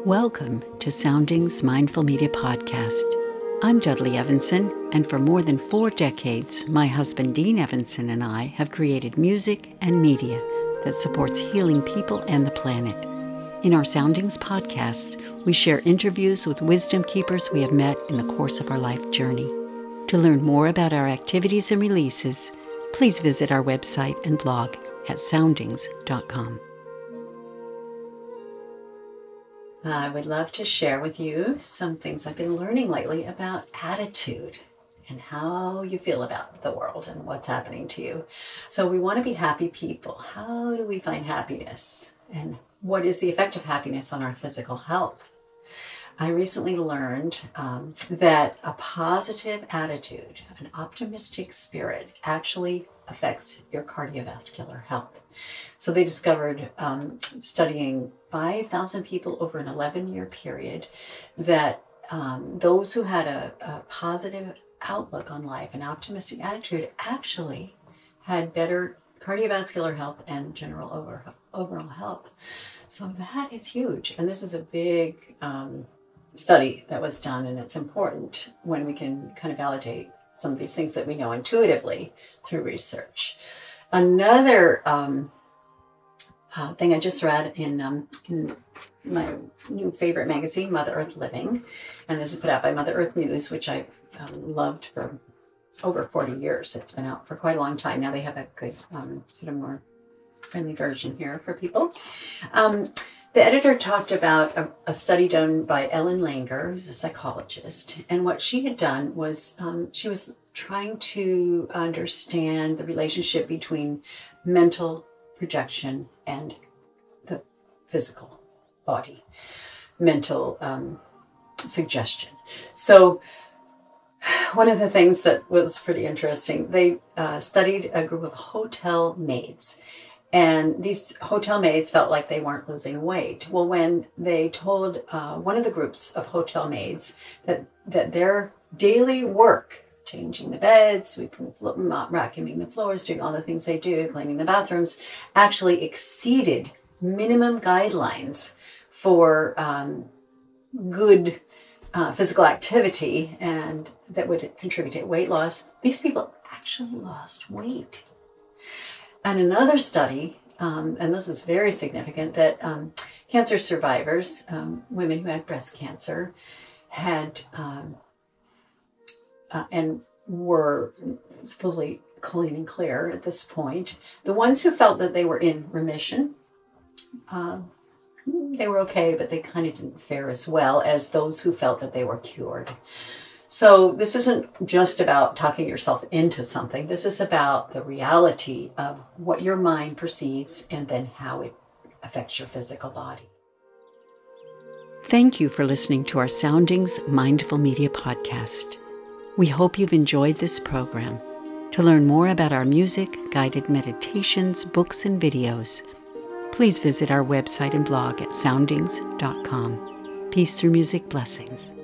Welcome to Soundings Mindful Media Podcast. I'm Dudley Evanson, and for more than 4 decades, my husband Dean Evanson and I have created music and media that supports healing people and the planet. In our Soundings podcasts, we share interviews with wisdom keepers we have met in the course of our life journey. To learn more about our activities and releases, please visit our website and blog at soundings.com. I would love to share with you some things I've been learning lately about attitude and how you feel about the world and what's happening to you. So we want to be happy people. How do we find happiness? And what is the effect of happiness on our physical health? I recently learned that a positive attitude, an optimistic spirit, actually affects your cardiovascular health. So they discovered, studying 5,000 people over an 11-year period, that those who had a positive outlook on life, an optimistic attitude, actually had better cardiovascular health and general overall health. So that is huge. And this is a big study that was done, and it's important when we can kind of validate some of these things that we know intuitively through research. Another thing I just read in my new favorite magazine, Mother Earth Living, and this is put out by Mother Earth News, which I loved for over 40 years. It's been out for quite a long time. Now they have a good sort of more friendly version here for people. The editor talked about a study done by Ellen Langer, who's a psychologist, and what she had done was she was trying to understand the relationship between mental projection and the physical body, mental suggestion. So one of the things that was pretty interesting, they studied a group of hotel maids. And these hotel maids felt like they weren't losing weight. Well, when they told one of the groups of hotel maids that their daily work, changing the beds, sweeping, vacuuming the floors, doing all the things they do, cleaning the bathrooms, actually exceeded minimum guidelines for good physical activity and that would contribute to weight loss, these people actually lost weight. And another study, and this is very significant, that cancer survivors, women who had breast cancer, had and were supposedly clean and clear at this point. The ones who felt that they were in remission, they were okay, but they kind of didn't fare as well as those who felt that they were cured. So this isn't just about talking yourself into something. This is about the reality of what your mind perceives and then how it affects your physical body. Thank you for listening to our Soundings Mindful Media Podcast. We hope you've enjoyed this program. To learn more about our music, guided meditations, books, and videos, please visit our website and blog at soundings.com. Peace through music, blessings.